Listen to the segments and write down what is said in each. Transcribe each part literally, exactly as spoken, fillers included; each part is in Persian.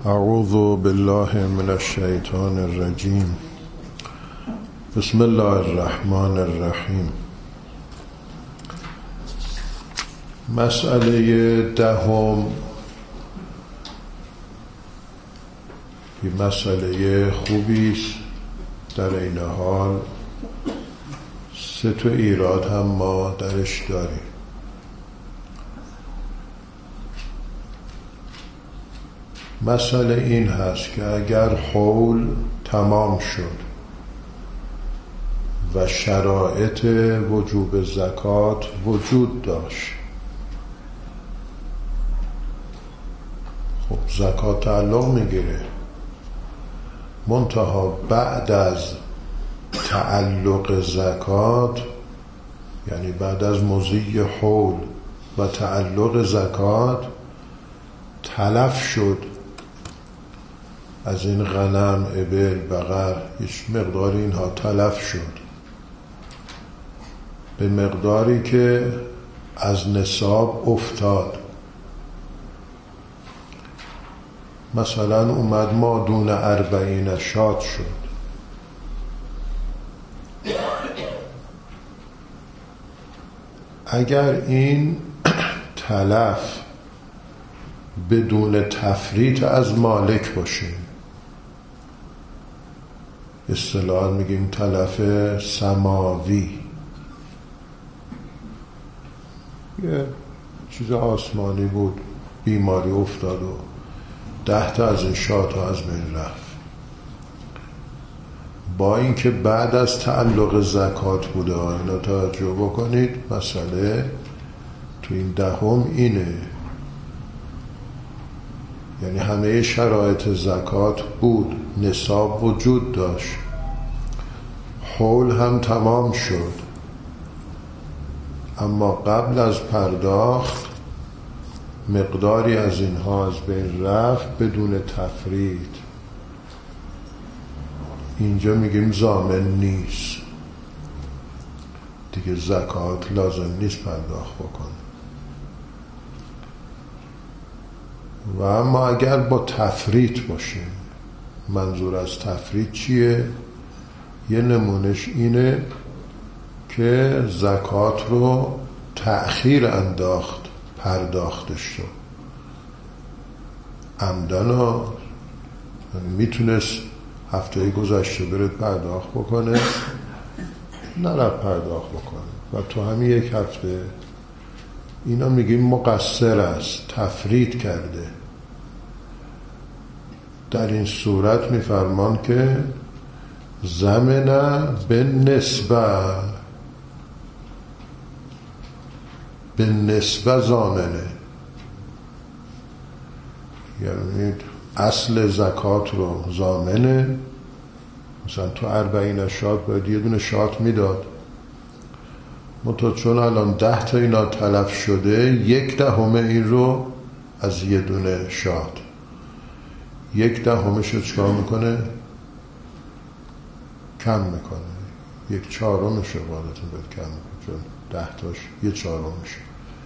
اعوذ بالله من الشیطان الرجیم. بسم الله الرحمن الرحیم. مسئله دهم یه مسئله خوبی است، در این حال سه تا ایراد هم ما درش داریم. مسئله این هست که اگر حول تمام شد و شرایط وجوب زکات وجود داشت، خب زکات تعلق میگیره، منتها بعد از تعلق زکات، یعنی بعد از مضی حول و تعلق زکات، تلف شد از این غنم، ابل، بقر، هیچ مقداری اینها تلف شد به مقداری که از نصاب افتاد. مثلا اومد مادون اربعین شاد شد، اگر این تلف بدون تفریط از مالک باشه، اصطلاحاً میگیم تلف سماوی، یه چیز آسمانی بود، بیماری افتاد و ده تا از این شاطها از بین رفت، با اینکه بعد از تعلق زکات بوده. اینا توجه بکنید، مسئله تو این دهم اینه، یعنی همه شرایط زکات بود، نصاب وجود داشت، حول هم تمام شد، اما قبل از پرداخت مقداری از اینها از بین رفت بدون تفریط. اینجا میگیم ضامن نیست دیگه، زکات لازم نیست پرداخت بکنه. و اما اگر با تفریط باشه، منظور از تفریط چیه؟ یه نمونش اینه که زکات رو تأخیر انداخت پرداختش رو عمدن ها، میتونست هفته گذشته برد پرداخت بکنه، نرفت پرداخت بکنه و تو همین یک هفته، اینا میگیم مقصر است، تفریط کرده. در این صورت میفرمان که زمنه به نسبه، به نسبه زامنه، یعنی اصل زکات رو زامنه. مثلا تو اربعین شات باید یه دونه شات میداد، منتها چون الان ده تا اینا تلف شده، یک دهم این رو از یه دونه شات، یک دهمش رو چکار میکنه؟ کم میکنه، یک چهارمش رو بالاتون باید کم میکنه، چون ده تاش یه چهارمش،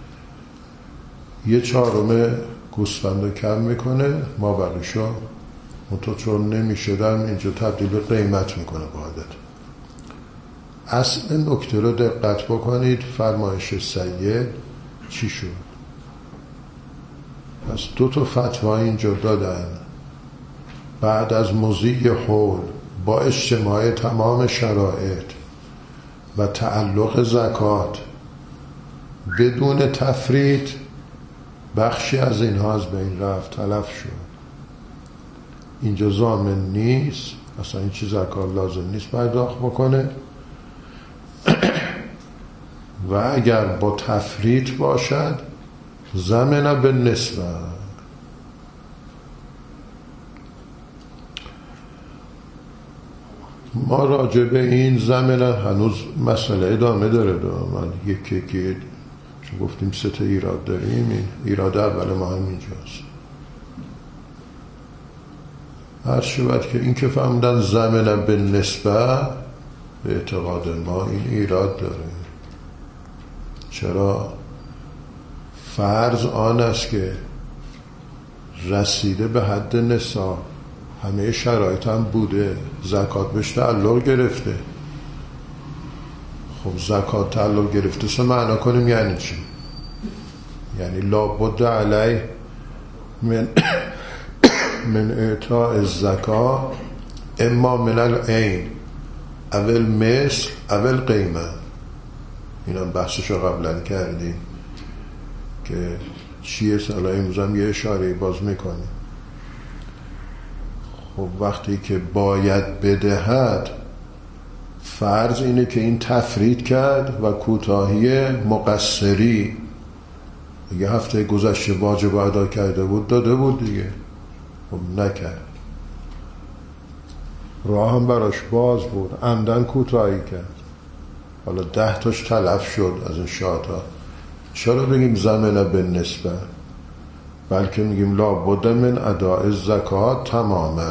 یه چهارم گوسفند رو کم میکنه، ما بقیشو منتها چون نمیشدن اینجا تبدیل به قیمت میکنه قاعدت. اصل نکته رو دقت بکنید، فرمایش سید چی شد؟ پس دو تا فتوا اینجا دادن، بعد از مضی حول با اجتماع تمام شرایط و تعلق زکات بدون تفریط، بخشی از اینها از بین رفت، تلف شد. اینجا ضامن نیست، اصلا این چیز زکات لازم نیست پرداخت بکنه. و اگر با تفریط باشد، زمنه به نسبه. ما راجع به این زمنه هنوز مسئله ادامه داره. من یکی یکی چون گفتیم سه تا ایراد داریم، این ایراد اول ما هم اینجاست. هر شود که این که فهمدن زمنه به نسبه، به اعتقاد ما این ایراد داره. چرا؟ فرض آن است که رسیده به حد نصاب، همه شرایط هم بوده، زکات بهش تعلق گرفته. خب زکات تعلق گرفته سه معنا کنیم یعنی چی؟ یعنی لابد علی من من اعطاء الزکات اما من العین اول مثل اول قیمه. اینا بحثشو قبلا کردیم که چیه، سالا امروز هم یه اشاره باز میکنیم. خب وقتی که باید بدهد، فرض اینه که این تفرید کرد و کوتاهی مقصری دیگه، هفته گذشته واجب ادا کرده بود داده بود دیگه، خب نکرد، راه هم براش باز بود، عمدن کوتاهی کرد، حالا ده تاش تلف شد از این شاتا. چرا بگیم زمنه به نسبه، بلکه میگیم لا بد من اداء الزکات تماما.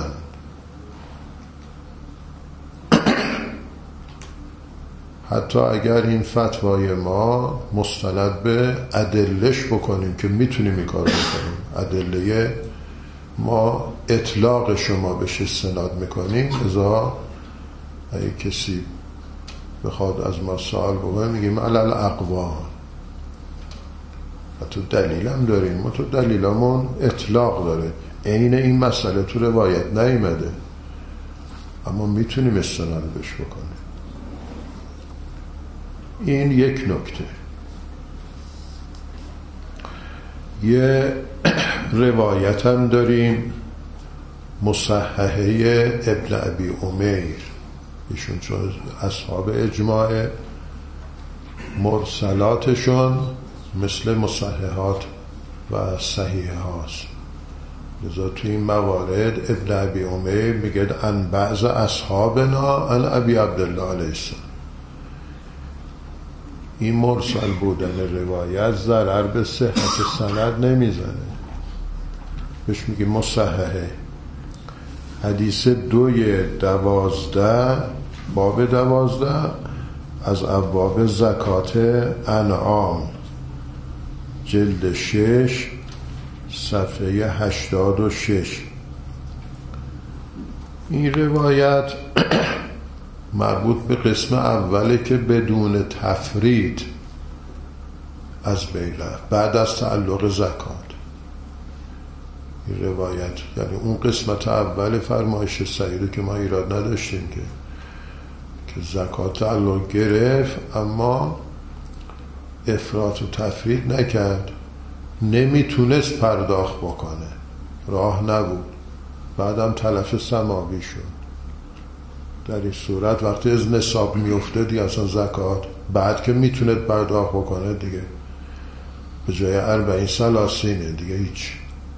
حتی اگر این فتوای ما مستند به ادلش بکنیم که میتونیم این کار بکنیم، ادله ما اطلاق شما بهش استناد میکنیم، ازا اگه کسی بخواد از ما سوال بکنه میگیم علل اقوام، و تو دلیل هم داریم، ما تو دلیلمون اطلاق داره، عین این مسئله تو روایت نیامده اما میتونیم استناد بهش بکنیم. این یک نکته. یه روایت هم داریم مصححه ابن ابی امیر، ایشون چون اصحاب اجماع، مرسلاتشون مثل مصححات و صحیحه هاست، لذا توی این موارد ابن ابی امیر میگه ان بعض اصحابنا ان ابی عبدالله علیه السلام. این مرسل بودن روایت ضرر به صحت سند نمیزنه، بهش میگه مصححه. حدیث دوی دوازده، باب دوازده از ابواب زکات انعام، جلد شش صفحه هشتاد و شش. این روایت مربوط به قسم اوله که بدون تفرید از بین رفت بعد از تعلق زکات. این روایت یعنی اون قسمت اول فرمایش سعیده که ما ایراد نداشتیم که که زکات تعلق گرفت اما افراط و تفرید نکرد، نمیتونست پرداخت بکنه، راه نبود، بعدم تلف سماوی شد. در این صورت وقتی از نصاب میفته دیگه اصلا زکات، بعد که میتونه پرداخت بکنه دیگه به جای اربعین سلاسینه دیگه هیچ.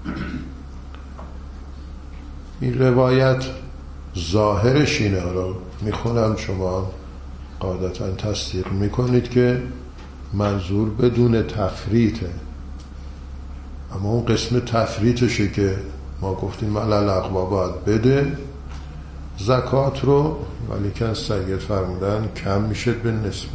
این روایت ظاهرش اینه، رو میخونم شما قاعدتا تصدیق میکنید که منظور بدون تفریطه، اما اون قسم تفریطشه که ما گفتیم علل اقوا باید بده زکات رو، ولی که سید فرمودن کم میشه به نسبه.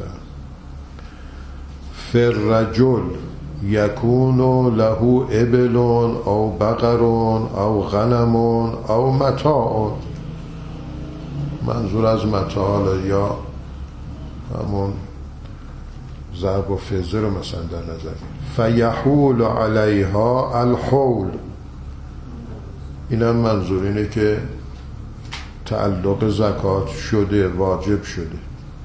فررجل یکون له ابلون او بقرون او غنمون او متاعون. منظور از متاع یا همون ضرب و فزه رو مثلا در نظر، فیحول علیها الحول. اینم منظور اینه که تعلق زکات شده، واجب شده.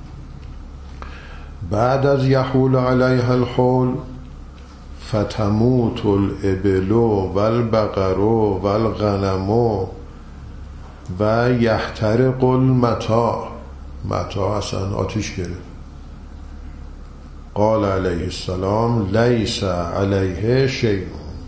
بعد از یحول علیها الحول فتموت الابل والبقر والغنم و یحترق المتاع. متاع اصلا آتیش گرفت. قال علیه السلام لیس علیه شیء.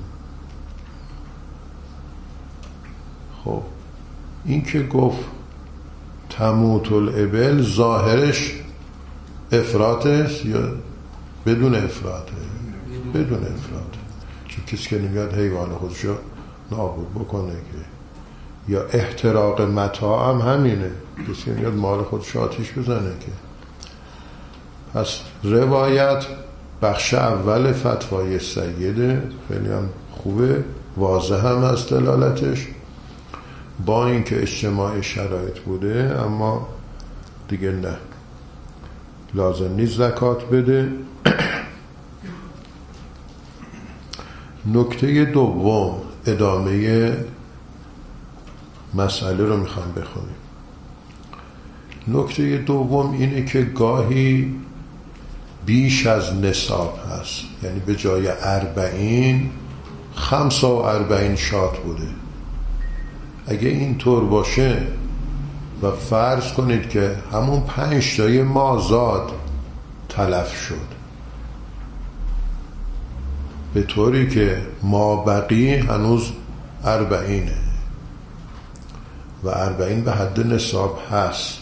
خب این که گفت تموت الابل ظاهرش افراطه یا بدون افراطه؟ بدون افراطه، چون کسی که نمیاد حیوان خودشو نابود بکنه که، یا احتراق متاع هم همینه، کسی که نمیاد مال خودشو آتیش بزنه که. پس روایت بخش اول فتوای سیده خیلی هم خوبه، واضح هم از دلالتش، با اینکه اجتماع شرایط بوده اما دیگه نه، لازم نیست زکات بده. نکته دوم، ادامه مسئله رو میخوام بخونیم. نکته دوم اینه که گاهی بیش از نصاب هست، یعنی به جای اربعین خمسه و اربعین شات بوده. اگه اینطور باشه و فرض کنید که همون پنج تای مازاد تلف شد، به طوری که مابقی هنوز اربعینه و اربعین به حد نصاب هست،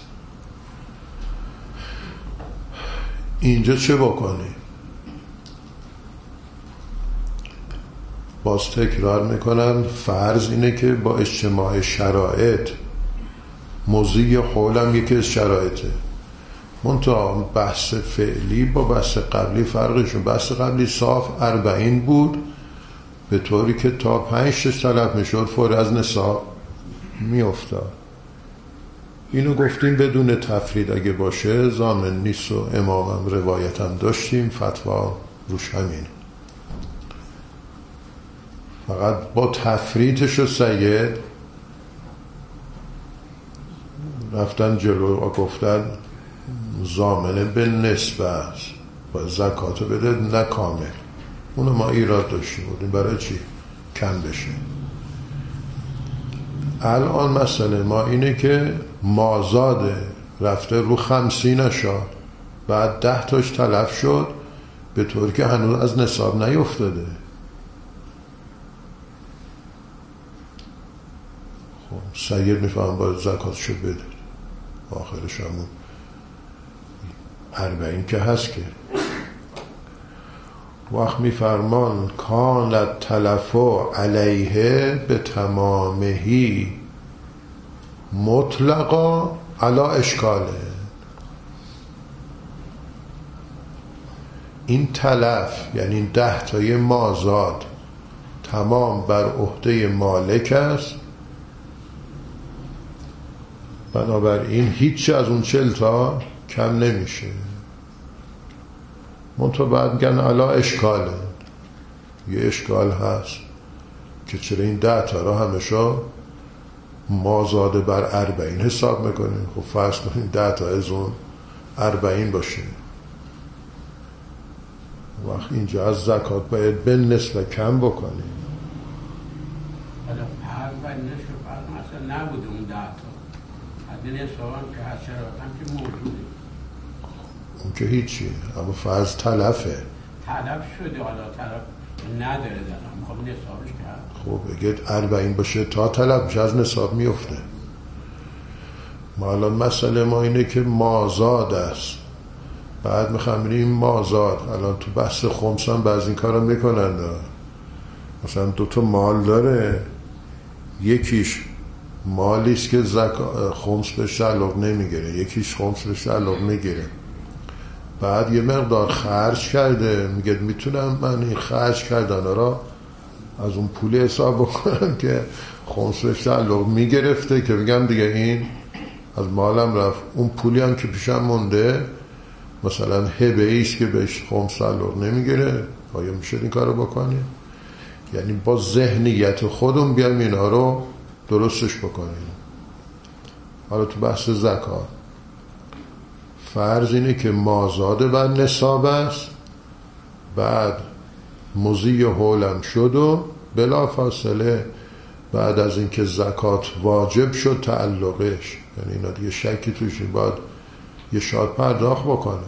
اینجا چه بکنی؟ باز تکرار میکنم، فرض اینه که با اجتماع شرایط، موضوع حولم یکی از شرایطه، منتها بحث فعلی با بحث قبلی فرقشون، بحث قبلی صاف اربعین بود به طوری که تا پنج تاش طلب میشد فور از نصاب میافتاد. اینو گفتیم بدون تفرید اگه باشه ضامن نیست و امامم روایتم داشتیم، فتوا روش همین. فقط با تفریدش و سید رفتن جلو و گفتن ضامنه به نسبه است، باید زکاتو بده نه کامل. اونو ما ایراد داشتیم بودیم، برای چی؟ کم بشه. الان مسئله ما اینه که مازاده رفته رو خمسین شاد، بعد ده تاش تلف شد به طور که هنوز از نصاب نیفتاده. خب سید میفهم باید زکاتشو بده، آخرش همون اربعین که هست. که وقت میفرمان کانت تلفو علیه به تمامهی مطلقا علا اشکاله. این تلف یعنی ده تای مازاد تمام بر عهده مالک است، بنابراین هیچ از اون چل تا کم نمیشه. منطقه بعد میگن علا اشکاله، یه اشکال هست که چرا این ده تا را همشا مازاده بر اربعین حساب میکنیم. خب فرض کنیم ده تا از اون اربعین باشه، وقت اینجا از زکات باید به نسبت کم بکنیم. حالا اربعین نشو فرض مثلا نبوده اون ده تا، حد نصاب هم که هست، شرایط هم که موجوده، اون که هیچی، اما فرض تلفه، تلف شده، حالا تلف نداره دارم خب نصابش کرد. خب اگه اربعین باشه تا تلف میشه از نصاب میفته. ما الان مسئله ما اینه که مازاد است، بعد میخوام ببینیم مازاد الان تو بحث خمس هم بعض این کارا میکنن، مثلا دوتا مال داره، یکیش مالیست که زکا... خمس بهش تعلق نمیگیره، یکیش خمس بهش تعلق میگیره، بعد یه مقدار خرج کرده، میگه میتونم من این خرج کردن را از اون پولی حساب بکنم که خمس بهش تعلق میگرفته، که بگم دیگه این از مالم رفت. اون پولی هم که پیشم مونده مثلا هبه ایست که بهش خمس تعلق نمیگیره، آیا میشه این کارو بکنیم؟ یعنی با ذهنیت خودم بیام اینا رو درستش بکنیم. حالا تو بحث زکات فرض اینه که مازاده بر نصاب است، بعد مضی حولم شد و بلا فاصله بعد از اینکه زکات واجب شد تعلقش، یعنی اینا دیگه شکی توش نیست، باید یه شاد پرداخت بکنه.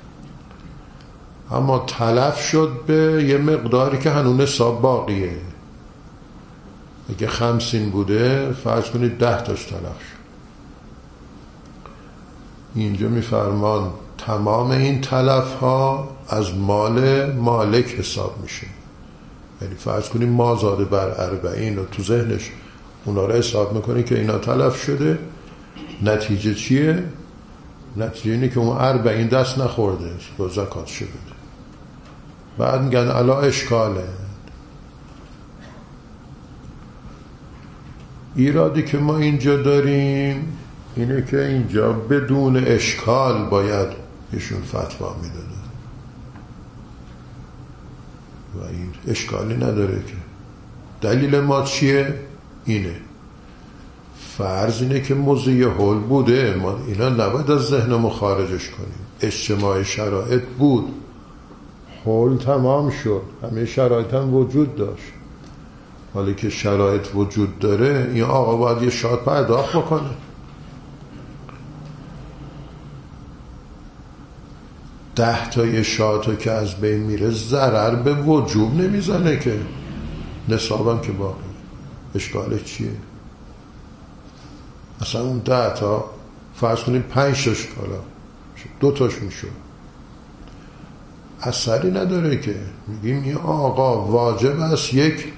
اما تلف شد به یه مقداری که هنوز نصاب باقیه. اگه خمسین بوده فرض کنید ده تاش تلف شد. اینجا میفرمان تمام این تلف ها از مال مالک حساب میشه. یعنی فرض کنیم مازاده بر اربعین و تو ذهنش اونا رو حساب میکنه که اینا تلف شده، نتیجه چیه؟ نتیجه اینه که اون اربعین دست نخورده با زکاتش بده. بعد میگن علا اشکاله، ایرادی که ما اینجا داریم اینه که اینجا بدون اشکال باید ایشون فتوا میدادن و این اشکالی نداره که دلیل ما چیه؟ اینه فرض اینه که موضوع حل بوده، ما اینا نباید از ذهنمون خارجش کنیم. اجتماع شرایط بود، حل تمام شد، همه شرایط هم وجود داشت. حالی که شرایط وجود داره این آقا باید یه شاد پرداخت بکنه. ده تا یه شاد که از بین میره ضرر به وجوب نمیزنه که، نصابم که باقی. اشکالش چیه؟ اصلا اون ده تا فرض کنیم پنج تاش حالا دو تاش میشد، اثری نداره که. میگیم این آقا واجب است یک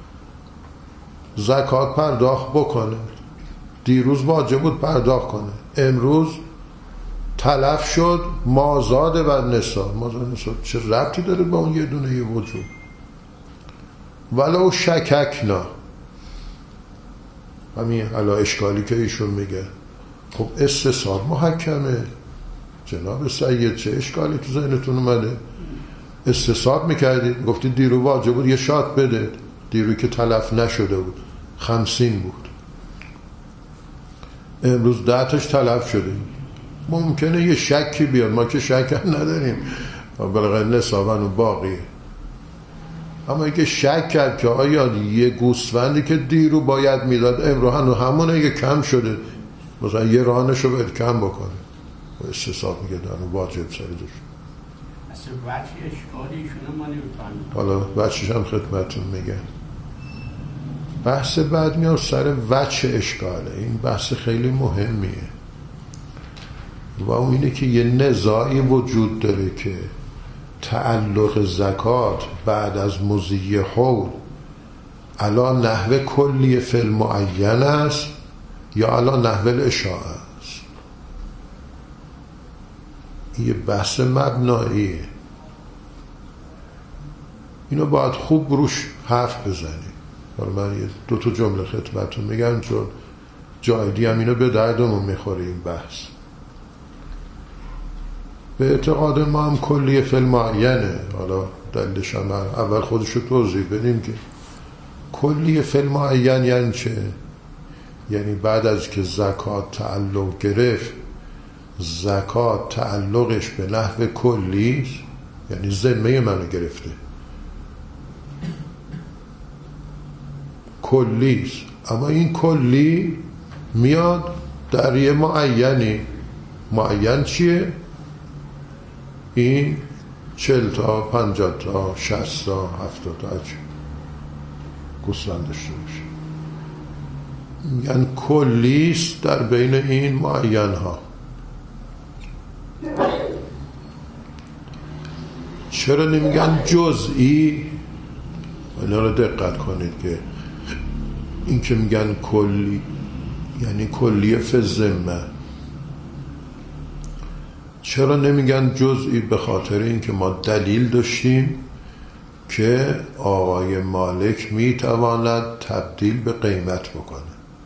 زکات پرداخت بکنه، دیروز واجب بود پرداخت کنه، امروز تلف شد، مازاد بر نصاب. مازاد نصاب چه ربطی داره با اون یه دونه یه وجوب؟ ولو شککنا، همین علا اشکالی که ایشون میگه. خب استصحاب محکمه جناب سید، چه اشکالی تو ذهنتون اومده؟ استصحاب میکردید، گفتید دیرو واجب بود یه شات بده، دیروی که تلف نشده بود خمسین بود، امروز ده تاش تلف شده. ممکنه یه شکی بیاد، ما که شک نداریم، بلغه نصابن و باقیه. اما اگه شک کرد که آیا یه گوسفندی که دیرو باید میداد امروز هنو همونه یه کم شده، مثلا یه رانشو باید کم بکنه، و استصحاب میگه دارن واجب سری دوش. اصلا بچه اشکالیشونه ما نمیفهمیم. حالا بچهش هم خدمتون میگه. بحث بعد میاد سر وجه اشکاله. این بحث خیلی مهمیه و اون اینه که یه نزاعی وجود داره که تعلق زکات بعد از مضی حول علا نحو کلی فی المعین است یا علا نحو الاشاعه است. این یه بحث مبناییه، اینو باید خوب روش حرف بزنیم. حالا من یه دو تا جمله خدمتتون میگم چون جایدی هم اینو به دردمون میخوره. این بحث به اعتقاد ما هم کلیه فی المعینه. حالا دلیلش هم اول خودشو توضیح بدیم که کلیه فی المعین یعنی چه؟ یعنی بعد از که زکات تعلق گرفت، زکات تعلقش به نحو کلی، یعنی ذمه منو گرفته، کلیست. اما این کلی میاد در یه معینی. معین چیه؟ این چل تا پنجاه تا شصت تا هفتاد تا هرچی گوسفند داشته باشه، میگن کلیست در بین این معین ها. چرا نمیگن جزئی؟ اینا رو دقت کنید که این که میگن کلی یعنی کلیه فی الذمه. چرا نمیگن جزئی؟ به خاطر اینکه ما دلیل داشتیم که آقای مالک میتواند تبدیل به قیمت بکنه.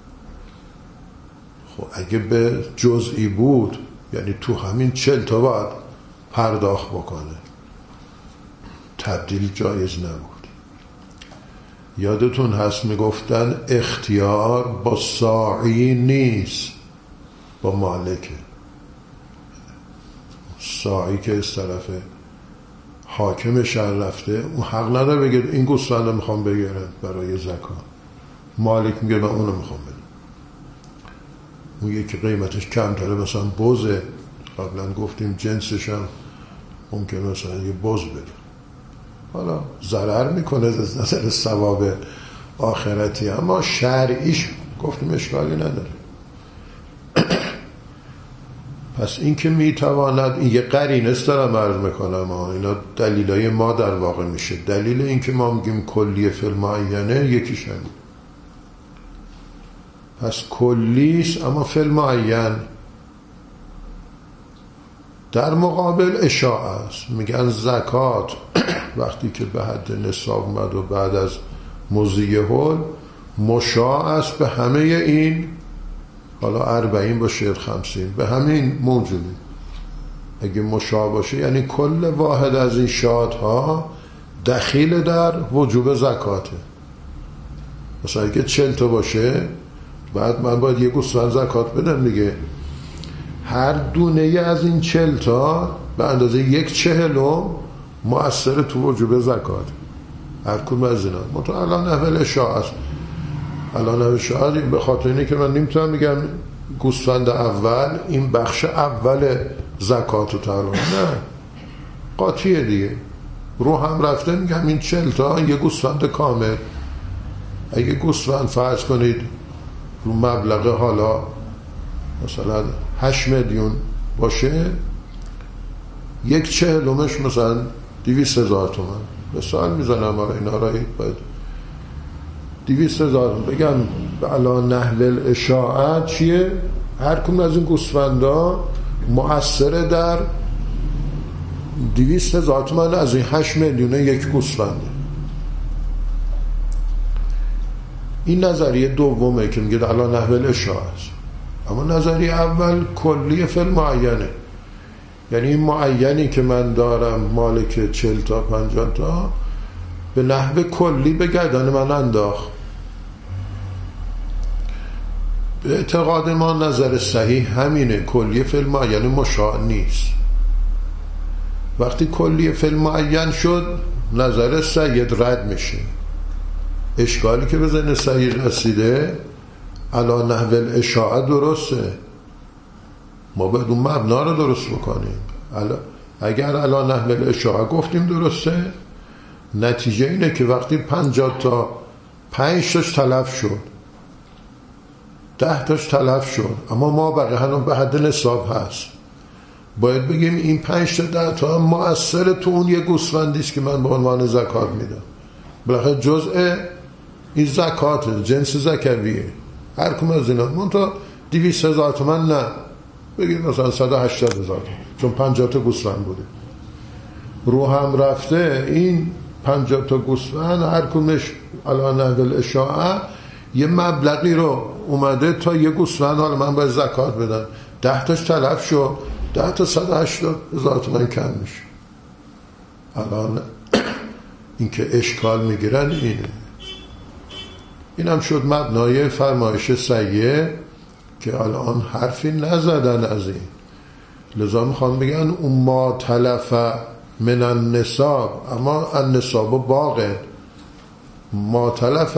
خب اگه به جزئی بود یعنی تو همین چل تا باید پرداخت بکنه، تبدیل جایز نبود. یادتون هست میگفتن اختیار با ساعی نیست، با مالکه. ساعی که از طرف حاکم شهر رفته اون حق نداره بگه این گوسفند رو میخوام بگیرم برای زکات. مالک میگه من اونو میخوام بدم. اون یکی قیمتش کمتره، مثلا بوزه، قبلا گفتیم جنسش هم ممکنه مثلا یه بوز بده، حالا ضرر میکنه از نظر ثواب آخرتی، اما شرعیش گفتیم اشکالی نداره. پس این که میتواند، این یه قرینه است دارم عرض میکنم، اینا دلیلای ما در واقع میشه. دلیل این که ما میگیم کلیه فی المعینه یکیش هم، پس کلیست اما فی المعین. در مقابل اشاعه است. میگن زکات وقتی که به حد نصاب اومد و بعد از مضی حول مشاع است به همه این، حالا اربعین باشه خمسین، به همین موجودی. اگه مشاع باشه یعنی کل واحد از این شادها دخیل در وجوب زکاته. مثلا اگه چل تا باشه بعد من باید یه گوسفند زکات بدم دیگه. هر دونه ای از این چل تا به اندازه یک چهلم مؤثر تو وجوب زکات. هر کدوم از اینا منتها الان اول اشاعه است. الان اول اشاعه به خاطر اینه که من نمیتونم میگم گوسفند اول این بخش اول زکات رو تعلق، نه قاطیه دیگه. رو هم رفته میگم این چل تا یه گوسفند کامل. اگه گوسفند فرض کنید رو مبلغ حالا مثلا هشت میلیون باشه، یک چهلمش مثلا دویست هزار تومن. به سال میزنم آره اینا را باید دویست هزار بگم علا نحو الاشاعه چیه؟ هر کدوم از این گوسفندا مؤثره در دویست هزار تومن از این هشت میلیونه یک گوسفنده. این نظریه دومه که میگه علا نحو الاشاعه است. اما نظریه اول کلی فی المعینه، یعنی این معینی که من دارم مالک چل تا پنجاه تا به نحو کلی به گردن من انداخت. به اعتقاد ما نظر صحیح همینه، کلی فی المعین مشاع نیست. وقتی کلی فی المعین شد نظر سید رد میشه. اشکالی که به ذهن سید رسیده علی نحو الاشاعه درسته، ما باید اون مبنا رو درست بکنیم. اگر علی نحو الاشاعه گفتیم درسته، نتیجه اینه که وقتی پنجاه تا پنج تاش تلف شد، ده تاش تلف شد، اما ما بقیه هنوز به حد نصاب هست، باید بگیم این پنج تا ده تا هم مؤثر تو اون یه گوسفندیست که من به عنوان زکات میدم. بالاخره جزء این زکات جنس زکویه. هر کم از اینا منتها دویست هزار تومن نه، بگید مثلا صد و هشتاد هزار تومن، چون پنجاه تا گوسفند بوده. رو هم رفته این پنجاه تا گوسفند هر کمش علی نحو الاشاعه یه مبلغی رو اومده تا یه گوسفند حالا من باید زکات بدم، ده تاش تلف شد، ده تا صد و هشتاد هزار تومن کم میشه. الان این که اشکال میگیرن اینه. این هم شد مبنای فرمایش سیه که الان حرفی نزدن از این. لذا میخوام بگن اون ما تلف من النصاب، اما النصاب باقی، ما تلف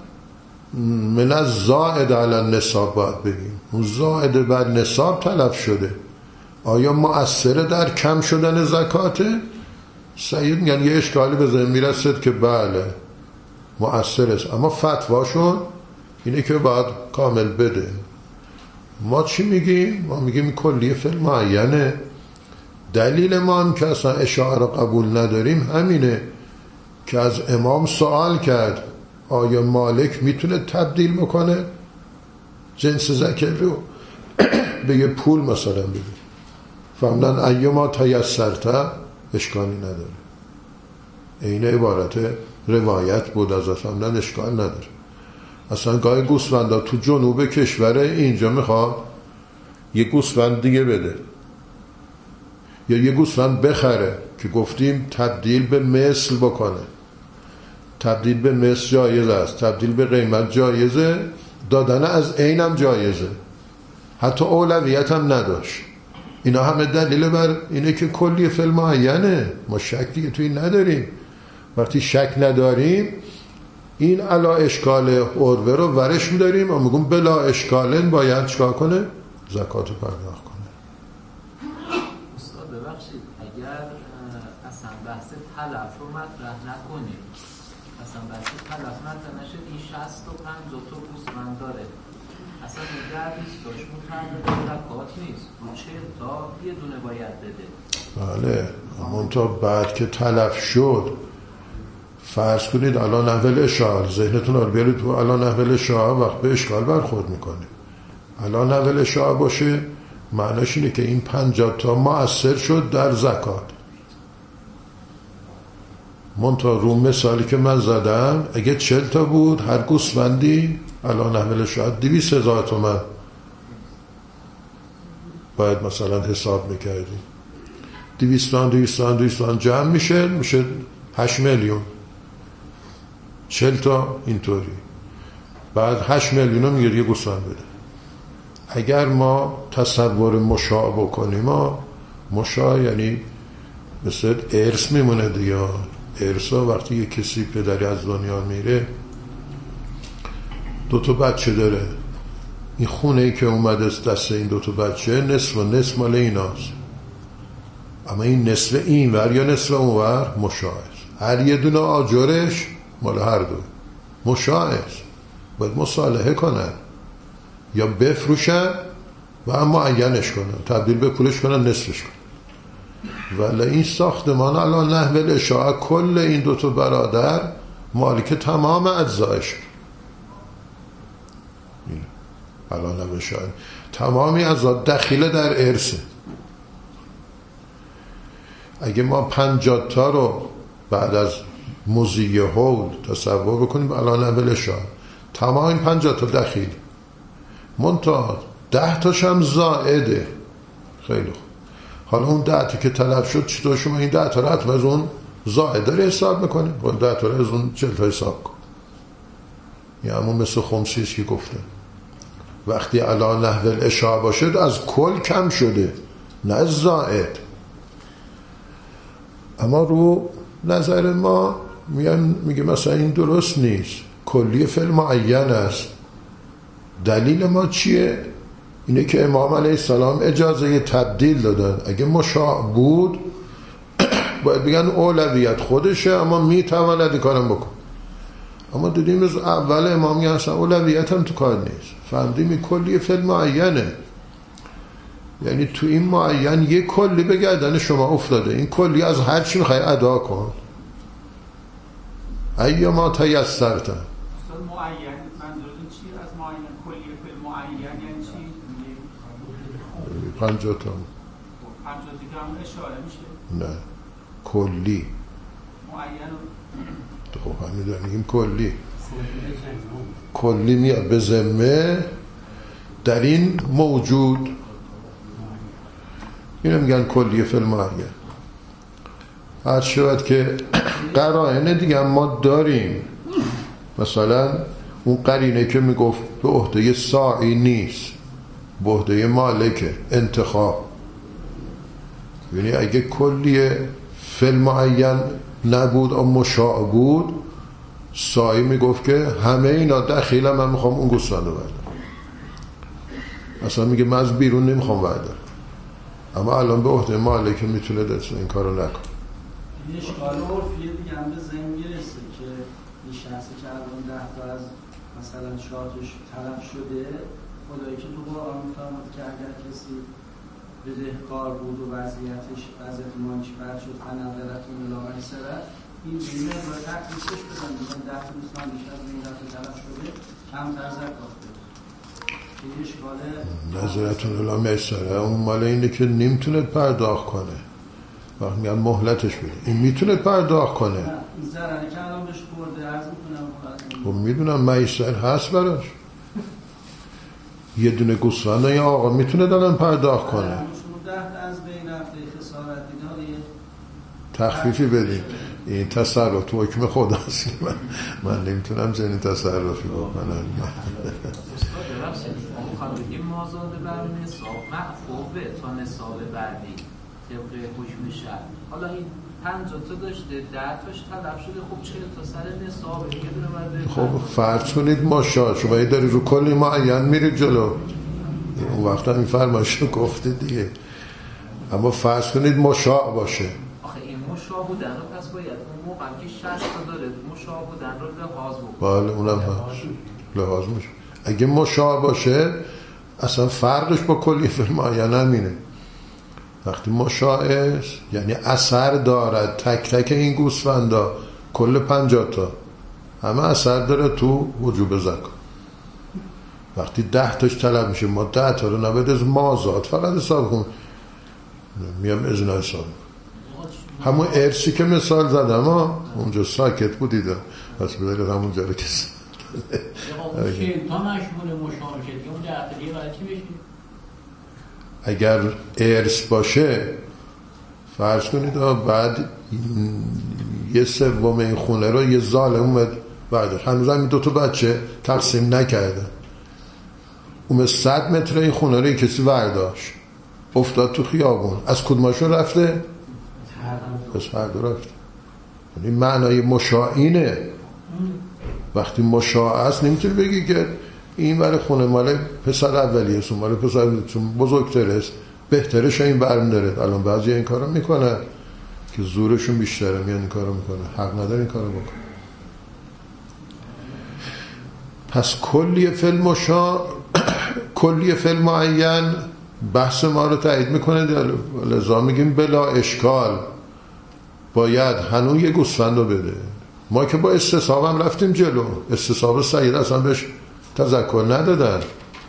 من الزائد علی النصاب باید بگیم. اون زائد بر نصاب تلف شده، آیا مؤثره در کم شدن زکاته؟ سید میگن یه اشکالی به ذهن میرسد که بله مؤثر است، اما فتواشون اینه که باید کامل بده. ما چی میگیم؟ ما میگیم کلیه فی المعینه. دلیل ما هم که اصلا اشاعه را قبول نداریم همینه که از امام سوال کرد آیا مالک میتونه تبدیل بکنه جنس زکات رو به یه پول مثلا بده؟ فهمدن ایما تیسرته اشکالی نداره. این عبارت روایت بود از فهمدن اشکال نداره. اصلا گاهی گوسفندا تو جنوب کشوره اینجا میخواد یه گوسفند دیگه بده یا یه گوسفند بخره که گفتیم تبدیل به مثل بکنه. تبدیل به مثل جایز است، تبدیل به قیمت جایزه، دادن از عین هم جایزه، حتی اولویت هم نداشت. اینا همه دلیل بر اینه که کلی فی المعینه. ما شک دیگه توی نداریم. وقتی شک نداریم این علا اشکال عروه رو ورش میداریم و میگم بلا اشکالن باید چکار کنه؟ زکات رو پرداخت کنه. استاد ببخشید اگر اصلا بحث تلف رو مطرح نکنیم، اصلا بحث تلف مطرح نشد، این شصت و پنجاه تا گوسفند داره، اصلا نگر نیست داشت مطرح زکات نیست، رو چه تا یه دونه باید بده. بله، اما تا بعد که تلف شد فرض کنید الان نحو اشاعه، ذهنتون رو بیارید تو الان نحو اشاعه، وقت به اشکال برخورد میکنه. الان نحو اشاعه باشه معنیش اینه که این پنجاه تا مؤثر شد در زکات، منتها رو مثالی که من زدم اگه چل تا بود هر گوسفندی الان نحوه شاید دویست هزار تومن باید مثلا حساب میکردیم. دویستان دویستان دویستان جمع میشه میشه هشت میلیون. چل تا اینطوری بعد هشت میلیون رو میگه یه گوسفند بده. اگر ما تصور مشاع بکنیم، ما مشاع یعنی مثل ارث میمونه دیگه. ارث ها وقتی یه کسی پدری از دنیا میره دو تا بچه داره، این خونه ای که اومده دست این دو تا بچه نصف و نصف مال ایناست، اما این نصف این ور یا نصف اون ور مشاع است. هر یه دونه آجرش مال هر دو مشاع است. باید مصالحه کنن یا بفروشن و اما معینش کنن، تبدیل به پولش کنن، نصفش کنن. ولی این ساختمان الان نحوه الاشاعه کل این دوتا برادر مالک تمام اجزایش. الان نحوه الاشاعه تمامی اجزا دخیله در ارثه. اگه ما پنجاه تا رو بعد از مضی حول تصور بکنیم الان نحوه الاشاعه تمام این پنجاه تا دخیل، منتها ده تاش هم زائده. خیلی خوب، حالا اون ده تا که طلب شد چطور شما این ده تا رو حتما از اون زائد داره حساب میکنیم؟ اون ده تا رو از اون چل تا حساب کن. یه همون مثل خمسیست که گفته وقتی الان نحوه الاشاعه باشد از کل کم شده نه از زائد. اما رو نظر ما میگن میگه مثلا این درست نیست، کلی فعل معین است. دلیل ما چیه؟ اینه که امام علیه السلام اجازه تبدیل دادن. اگه مشاع بود باید بگن اولویت خودشه اما میتواند این کارم بکن. اما دیدیم از اول امامی هستن اولویت هم تو کار نیست. فهمدیم این کلی فعل معینه، یعنی تو این معین یک کلی به گردن شما افتاده، این کلی از هر چی میخوای ادا کن. ایما تیسرتن. معین منظورتون چی از معین؟ کلی فعل معین یعنی چی؟ پنجاه تا. پنجاه تا هم اشاره میشه؟ نه، کلی معین. خب همین داریم کلی کلی میاد به ذمه در این موجود، اینو میگن کلی فعل معین. هر شود که قرائن دیگه ما داریم، مثلا اون قرینه که میگفت به عهده ساعی نیست، به عهده مالکه، انتخاب. یعنی اگه کلی فعل معین نبود و مشاع بود، ساعی میگفت که همه اینا دخیلم، من میخوام اون گوسفند رو بردارم. اصلا میگه من از بیرون نمیخوام بردارم. اما الان به عهده مالکه میتونه دست این کارو نکن. این اشکال عرفیه دیگه هم به ذهن میرسه که این شخصی که الان ده تا از مثلا شاتش طرف شده، خدایی که تو قرآن میفرماد که اگر کسی بدهکار بود و وضعیتش وضعیت مالش بد شد فنظرتون الی میسره، این بیمه باید تکلیفش بدن. میگن ده تا دوستان بیشتر از این دفعه طرف شده کمتر زکات بده. این اشکاله نظرتون الی میسره اون مال اینه که نمیتونه پرداخت کنه، وقت میگن مهلتش بده. این میتونه پرداخت کنه. این ضرری که الان بهش برده عرض میکنم خب میدونم میسر هست براش. یه دونه گوسفند یا آقا میتونه دادن پرداخت کنه. شما ده از بین رفته خسارت دیداری تخفیفی بدین. این تصرف تو حکم خداست. من من نمیتونم چنین تصرفی بکنم. این مازاد بر نصاب معفوفه تا نصاب بعدی طبق حکم شرع. حالا این پنجاه تا داشته، ده تاش طلب شده، خب چهل تا سر نصابه دیگه دونه باید. خب فرض کنید ماشا شما یه داری رو کلی معین میرید جلو، اون وقت هم این فرمایش رو گفته دیگه. اما فرض کنید مشاع باشه. آخه این مشاع بودن رو پس باید اون موقع که شصت تا داره مشاع بودن رو لحاظ بکنه. بله اونم هست لحاظ میشه. اگه مشاع باشه اصلا فرقش با کلی فعل معین همینه. وقتی مشاع است یعنی اثر دارد، تک تک این گوسفندا کل پنجاه تا همه اثر داره تو وجوب زکات. وقتی ده تاش طلب میشه ما ده تا رو نباید از مازاد فقط حساب کن، میام از اینا حساب همون ارسی که مثال زدم ها اونجا ساکت بودید پس بدارید همونجا رو کسی شیطان مشمول مشاهده که اونجا عقلیه برای چی بشید؟ اگر ارث باشه فرض کنید بعد یه سوم این خونه رو یه ظالم اومد بعد هنوز هم دو تا بچه تقسیم نکرده اومد صد متر این خونه رو کسی برداشت افتاد تو خیابون از کدوماشون رفته؟ پس هر دو رفته. یعنی معنای مشاع اینه وقتی مشاع است نمیتونی بگی که این برای خونه مال پسر اولیه است مال پسر چون بزرگتر است بهترش این برم داره. الان بعضی این کارو میکنن که زورشون بیشتره میان این کارو میکنه حق نداره این کارو بکنه. پس کلیه فی المشاع کلیه فی المعین بحث ما رو تایید میکنه لذا میگیم بلا اشکال باید هنوز یه گوسفند رو بده. ما که با استصحاب هم رفتیم جلو استصحاب سید اصلا بهش تذکر ندادن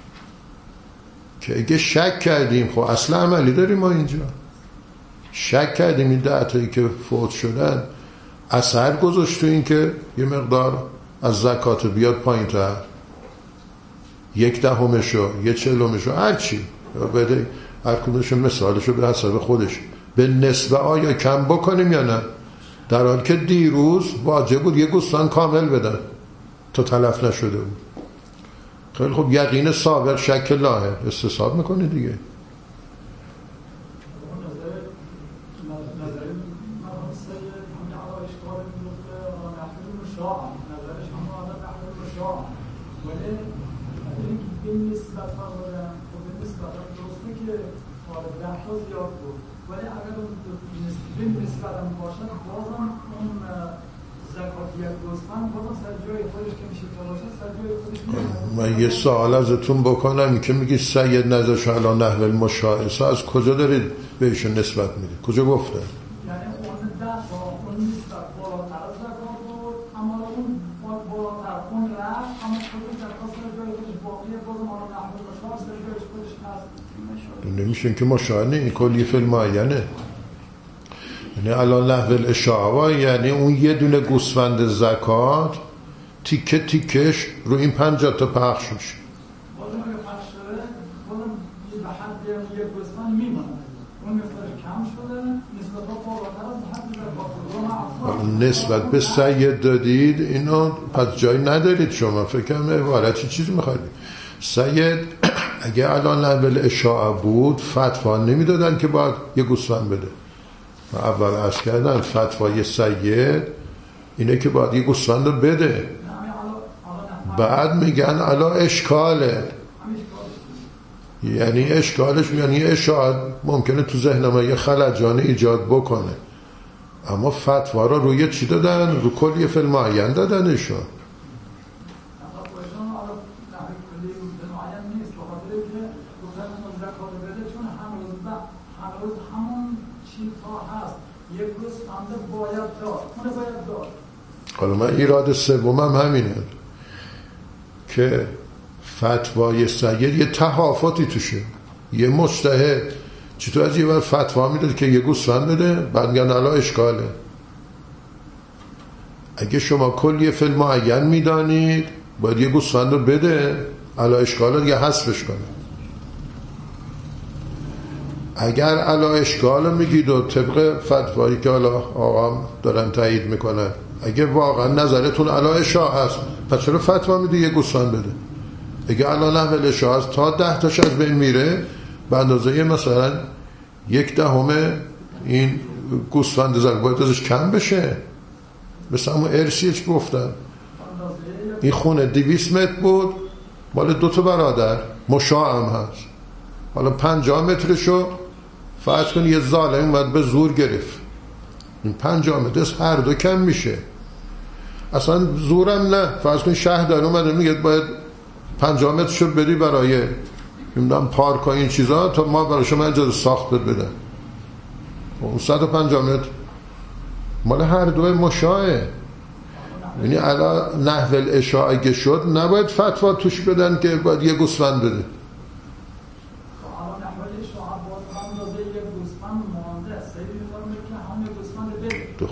که اگه شک کردیم خب اصل عملی داریم ما اینجا شک کردیم این دعتایی که فوت شدن اثر گذاشت تو این که یه مقدار از زکات بیاد پایین تر یک دهمشو یه چهلمشو هر چی بده هر کدومشو مثالشو به حساب خودش به نسبه آیا کم بکنیم یا نه در حال که دیروز واجب بود یه گوسفند کامل بدن تا تلف نشده بود. خیلی خوب یقین سابق شک لاهه استصحاب میکنه دیگه. ولی اگر اون نسبت هم باشد بازم اون زکاتیت گوسفند بازم سر جای خودش که میشه تا باشد سر جای خودش میشه. من یه سوال ازتون بکنم که میگی سید نزدش علی نحو المشاعصه از کجا دارید بهشون نسبت میدید کجا گفته؟ یعنی اون ده تا اون نسبت بالاتر از زکات بود اما اون بالاتر اون رفت اما خودش زکات سر جای خودش باقیه بازم علی نحو المشاعصه سر جای خودش هست. نمیشه که مشاهده این کلی فی المعینه یعنی الان نحو الاشاعه یعنی اون یه دونه گوسفند زکات تیکه تیکش رو این پنجاه تا پخش میشه بازم اگه پخش شده بازم به حد یک گوسفند میمونه اون مقدار کم شده نسبت ها بالاتر از حد زکات نسبت به سید دادید اینو پس جای ندارید شما فکر کنم عبارتی چیزی میخواید سید اگه الان نحو اشاعه بود فتوا نمیدادن که باید یه گوسفند بده و اول عرض کردن فتوای سید اینه که باید یه گوسفند رو بده بعد میگن الا اشکاله یعنی اشکالش یعنی اشاعه ممکنه تو ذهن ما یه خلجانه ایجاد بکنه اما فتوا رو روی چی دادن؟ رو کلیه فی المعین دادنشون حالا من ایراد سومم همینه که فتوای سید یه تحافاتی توشه یه مجتهد چطور از یه بار فتوا میداد که یه گوسفند بده بعد میگن الا اشکاله اگه شما کلیه فی المعین میدانید باید یه گوسفند رو بده الا اشکاله دیگه حذفش کنه اگر الا اشکال میگید و طبق فتوایی که حالا آقام دارن تایید میکنن اگه واقعا نظرتون الا اشاعه است پس چرا فتوا میده یه گوسفند بده اگه الا نحو الاشاعه است تا ده تاش از بین میره به اندازه مثلا یک دهم این گوسفند زر باید ازش کم بشه مثلا همون ارسیه چی گفتن این خونه دویست متر بود مال دو تا برادر مشاع هم هست حالا پنجاه مترشو فرض کن یه ظالم باید به زور گرفت این پنجاه متر هر دو کم میشه اصلا زورم نه فرض کن شهردار اومده میگه باید پنجاه مترشو بدی برای نمیدونم پارک و این چیزا تا ما برای شما اجازه ساخت بده اون صد و پنجاه متر مال هر دو مشاعه یعنی علا نحو الاشاعه اگه شد نباید فتوا توش بدن که باید یه گوسفند بده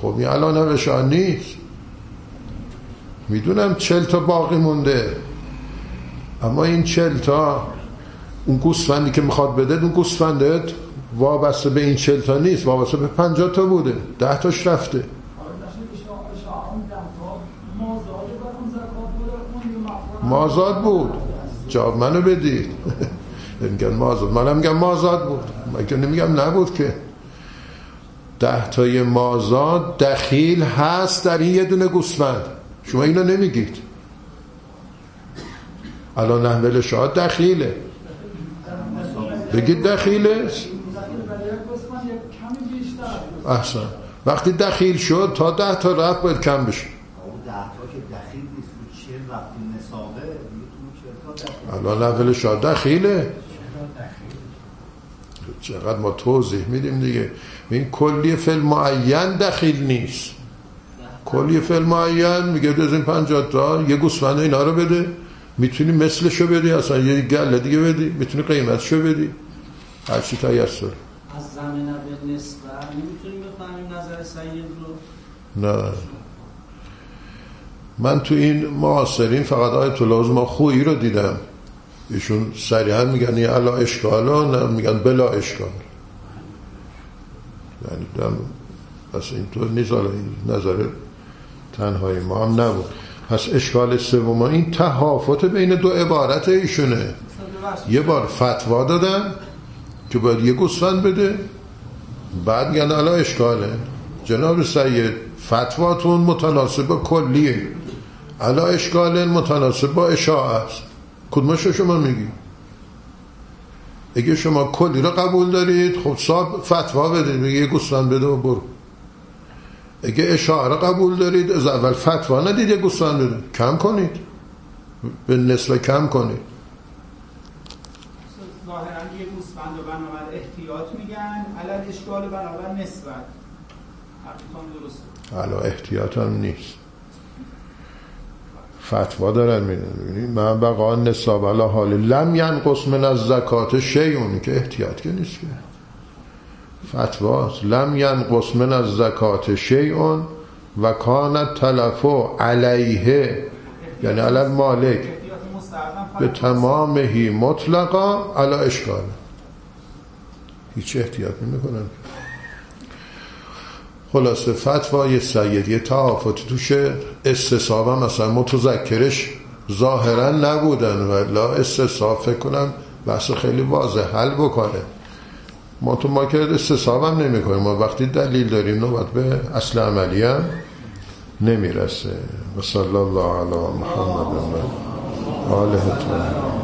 خب این الان نوشته نیست، میدونم چل تا باقی مونده، اما این چل تا اون گوسفندی که میخواد بده، اون گوسفندت وابسته به این چل تا نیست، وابسته به پنجاه تا بوده، ده تاش رفته. مازاد بود. جواب منو بدید. میگن مازاد، منم میگم مازاد بود، مگه نمیگم نبود که. ده تای مازاد دخیل هست در این یه دونه گوسفند، شما اینو نمیگید. الان نحوه شاد دخیله، بگید دخیله. احسن. وقتی دخیل شد تا ده تا رفت باید کم بشه. الان نحوه شاد دخیله. چقدر ما توضیح میدیم دیگه. این کلیه فعل معین دخیل نیست. کلیه فعل معین میگه از این پنجاه تا یه گوسفند اینا رو بده، میتونی مثلشو بدی، اصلا یه گله دیگه بدی، میتونی قیمتشو بدی، هر چی تیسر. از زمینه به نسبت نمیتونیم بفهمیم نظر سید رو؟ نه، من تو این معاصرین فقط آیت الله ما خویی رو دیدم، ایشون صریحا میگن یه الا اشکال، نه میگن بلا اشکال. یعنی دم پس اینطور نیست. این نظر تنهایی ما هم نبود. پس اشکال سوم این تهافت بین دو عبارت ایشونه. یه بار فتوا دادن که باید یه گوسفند بده، بعد میگن الا اشکاله. جناب سید فتواتون متناسب با کلیه، الا اشکاله متناسب با اشاعه است. کدومشو شما میگی؟ اگه شما کلی رو قبول دارید خب صاحب فتوا بدید، یه گوسفند بده و برو. اگه اشاعه رو قبول دارید از اول فتوا ندید، یه گوسفند بده، کم کنید، به نسبه کم کنید. ظاهرا یه گوسفند رو بنابر احتیاط میگن، علل اشکال بنابر نسبت. حقیقتاً درسته. حالا احتیاط هم نیست، فتوا دارن میدن. من بقا نصاب علا حال لم ینقص من از زکات شیئون، که احتیاط که نیست، که فتواست. لم ینقص من از زکات شیئون و کانت تلفو علیه، یعنی علی مالک به تمامهی مطلقا علا اشکال. هیچ احتیاط نمی کنن. خلاصه فتوای سید یه تهافت توشه، استصواب هم مثلا متذکرش ظاهرا نبودن و لا استصواب فکر کنم بحث خیلی واضح حل بکنه. ما تو ما که استصواب هم نمی کنیم، ما وقتی دلیل داریم نوبت به اصل عملی هم نمیرسه. و صلی الله علی محمد و آله الطاهرین.